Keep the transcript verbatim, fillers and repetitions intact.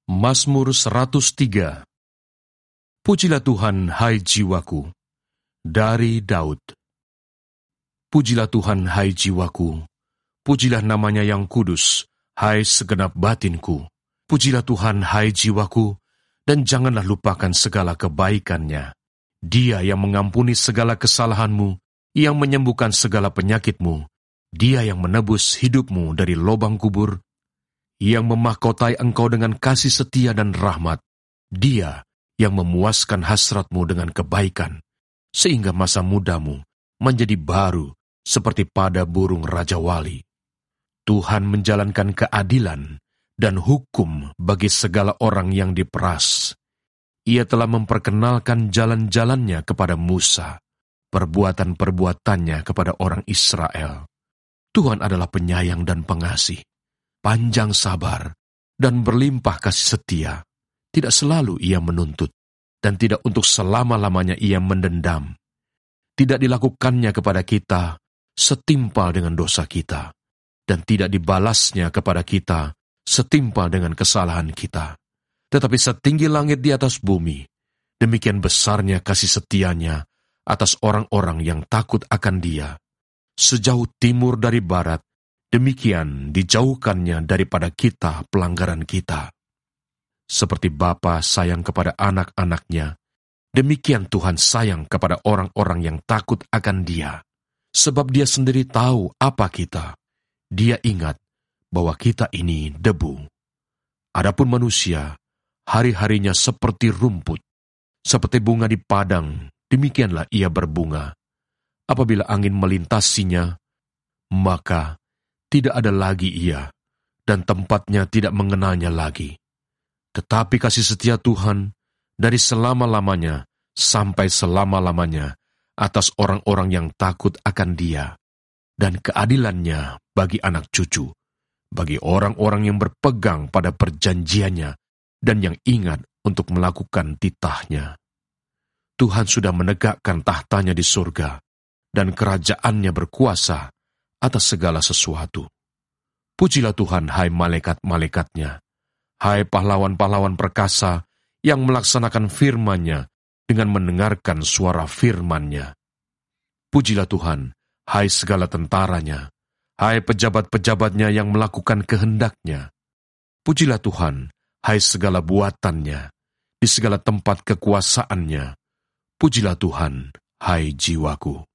Mazmur seratus tiga. Pujilah Tuhan, hai jiwaku, dari Daud. Pujilah Tuhan, hai jiwaku, pujilah namanya yang kudus, hai segenap batinku. Pujilah Tuhan, hai jiwaku, dan janganlah lupakan segala kebaikannya. Dia yang mengampuni segala kesalahanmu, yang menyembuhkan segala penyakitmu. Dia yang menebus hidupmu dari lubang kubur, yang memahkotai engkau dengan kasih setia dan rahmat. Dia yang memuaskan hasratmu dengan kebaikan, sehingga masa mudamu menjadi baru seperti pada burung Raja Wali. Tuhan menjalankan keadilan dan hukum bagi segala orang yang diperas. Ia telah memperkenalkan jalan-jalannya kepada Musa, perbuatan-perbuatannya kepada orang Israel. Tuhan adalah penyayang dan pengasih, panjang sabar, dan berlimpah kasih setia. Tidak selalu ia menuntut, dan tidak untuk selama-lamanya ia mendendam. Tidak dilakukannya kepada kita setimpal dengan dosa kita, dan tidak dibalasnya kepada kita setimpal dengan kesalahan kita. Tetapi setinggi langit di atas bumi, demikian besarnya kasih setianya atas orang-orang yang takut akan Dia. Sejauh timur dari barat, demikian dijauhkannya daripada kita pelanggaran kita. Seperti Bapa sayang kepada anak-anaknya, demikian Tuhan sayang kepada orang-orang yang takut akan Dia. Sebab Dia sendiri tahu apa kita. Dia ingat bahwa kita ini debu. Adapun manusia, hari-harinya seperti rumput, seperti bunga di padang, demikianlah ia berbunga. Apabila angin melintasinya, maka tidak ada lagi ia, dan tempatnya tidak mengenalnya lagi. Tetapi kasih setia Tuhan dari selama-lamanya sampai selama-lamanya atas orang-orang yang takut akan Dia, dan keadilannya bagi anak cucu, bagi orang-orang yang berpegang pada perjanjiannya dan yang ingat untuk melakukan titahnya. Tuhan sudah menegakkan tahtanya di surga, dan kerajaannya berkuasa atas segala sesuatu. Pujilah Tuhan, hai malaikat-malaikatnya, hai pahlawan-pahlawan perkasa yang melaksanakan firman-Nya dengan mendengarkan suara firman-Nya. Pujilah Tuhan, hai segala tentaranya, hai pejabat-pejabatnya yang melakukan kehendak-Nya. Pujilah Tuhan, hai segala buatannya, di segala tempat kekuasaan-Nya. Pujilah Tuhan, hai jiwaku.